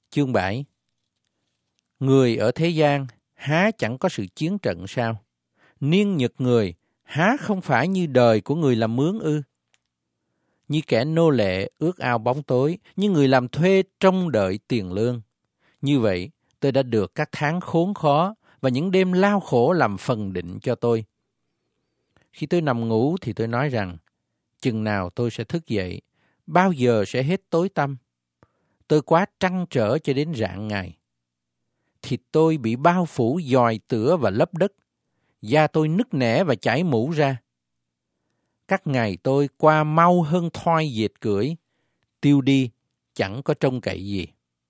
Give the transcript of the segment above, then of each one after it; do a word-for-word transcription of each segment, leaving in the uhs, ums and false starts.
Chương bảy. Người ở thế gian há chẳng có sự chiến trận sao? Niên nhật người há không phải như đời của người làm mướn ư? Như kẻ nô lệ ước ao bóng tối, như người làm thuê trông đợi tiền lương. Như vậy, tôi đã được các tháng khốn khó và những đêm lao khổ làm phần định cho tôi. Khi tôi nằm ngủ thì tôi nói rằng, chừng nào tôi sẽ thức dậy, bao giờ sẽ hết tối tăm. Tôi quá trăn trở cho đến rạng ngày. Thịt tôi bị bao phủ dòi tửa và lấp đất, da tôi nứt nẻ và chảy mũ ra. Các ngày tôi qua mau hơn thoi dệt cưỡi, tiêu đi, chẳng có trông cậy gì.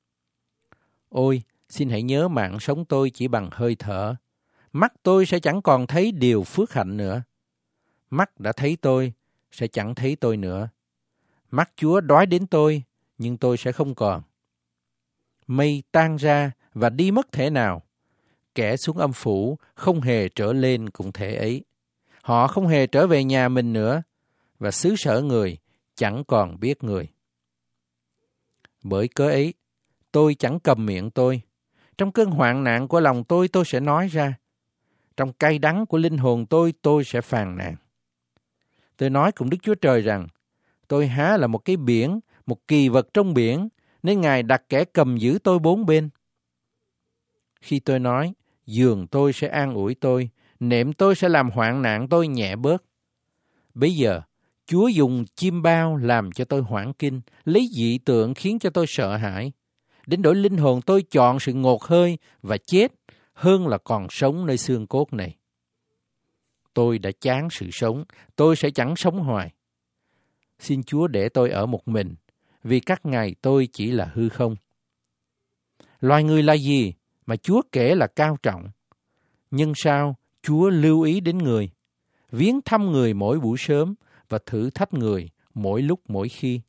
Ôi, xin hãy nhớ mạng sống tôi chỉ bằng hơi thở. Mắt tôi sẽ chẳng còn thấy điều phước hạnh nữa. Mắt đã thấy tôi, sẽ chẳng thấy tôi nữa. Mắt Chúa đói đến tôi, nhưng tôi sẽ không còn. Mây tan ra và đi mất thể nào. Kẻ xuống âm phủ không hề trở lên cũng thể ấy. Họ không hề trở về nhà mình nữa, và xứ sở người chẳng còn biết người. Bởi cớ ấy, tôi chẳng cầm miệng tôi. Trong cơn hoạn nạn của lòng tôi, tôi sẽ nói ra. Trong cay đắng của linh hồn tôi, tôi sẽ phàn nàn. Tôi nói cùng Đức Chúa Trời rằng, tôi há là một cái biển, một kỳ vật trong biển, nên Ngài đặt kẻ cầm giữ tôi bốn bên. Khi tôi nói, giường tôi sẽ an ủi tôi, nệm tôi sẽ làm hoạn nạn tôi nhẹ bớt. Bây giờ, Chúa dùng chim bao làm cho tôi hoảng kinh, lấy dị tượng khiến cho tôi sợ hãi. Đến đổi linh hồn tôi chọn sự ngột hơi và chết hơn là còn sống nơi xương cốt này. Tôi đã chán sự sống, tôi sẽ chẳng sống hoài. Xin Chúa để tôi ở một mình, vì các ngày tôi chỉ là hư không. Loài người là gì mà Chúa kể là cao trọng? Nhưng sao Chúa lưu ý đến người, viếng thăm người mỗi buổi sớm và thử thách người mỗi lúc mỗi khi?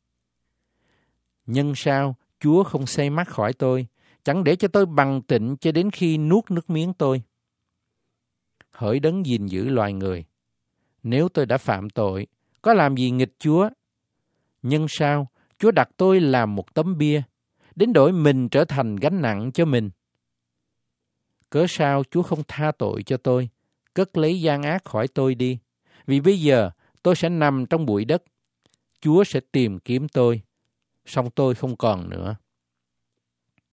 Nhưng sao Chúa không xây mắt khỏi tôi, chẳng để cho tôi bằng tịnh cho đến khi nuốt nước miếng tôi? Hỡi Đấng gìn giữ loài người, nếu tôi đã phạm tội, có làm gì nghịch Chúa? Nhưng sao Chúa đặt tôi làm một tấm bia, đến đổi mình trở thành gánh nặng cho mình? Cớ sao Chúa không tha tội cho tôi, cất lấy gian ác khỏi tôi đi? Vì bây giờ tôi sẽ nằm trong bụi đất, Chúa sẽ tìm kiếm tôi, song tôi không còn nữa.